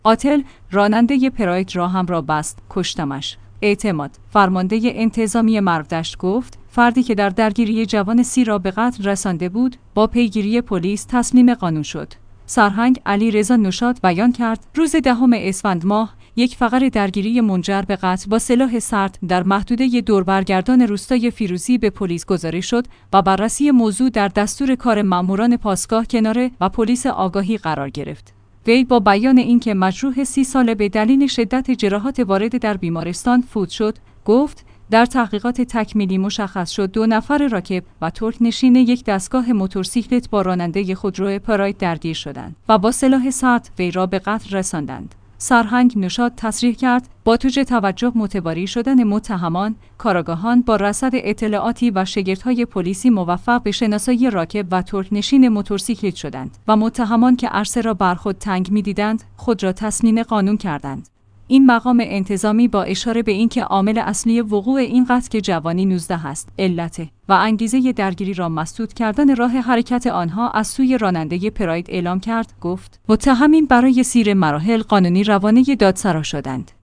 آتل راننده پراید را هم را بست، کشتمش. اعتماد فرمانده انتظامی مرودشت گفت فردی که در درگیری جوان سی را به قتل رسانده بود با پیگیری پلیس تسلیم قانون شد. سرهنگ علی رضا نوشاد بیان کرد روز 10 اسفند ماه یک فقر درگیری منجر به قتل با سلاح سرد در محدوده دوربرگردان روستای فیروزی به پلیس گزارش شد و بررسی موضوع در دستور کار ماموران پاسگاه کناره و پلیس آگاهی قرار گرفت. وی با بیان اینکه مجروح 30 ساله به دلیل شدت جراحات وارد در بیمارستان فوت شد، گفت در تحقیقات تکمیلی مشخص شد 2 نفر راکب و ترک نشین یک دستگاه موتورسیکلت با راننده خودرو پراید درگیر شدند و با سلاح سرد وی را به قتل رساندند. سرهنگ نوشاد تصریح کرد با توجه توجه متواری شدن متهمان، کارآگاهان با رصد اطلاعاتی و شگردهای پلیسی موفق به شناسایی راکب و ترک نشین موتورسیکلت شدند و متهمان که عرصه را بر خود تنگ می‌دیدند خود را تسلیم قانون کردند. این مقام انتظامی با اشاره به اینکه عامل اصلی وقوع این قتل جوانی 19 است، علت و انگیزه درگیری را مسدود کردن راه حرکت آنها از سوی راننده پراید اعلام کرد، گفت متهمین برای سیر مراحل قانونی روانه دادسرا شدند.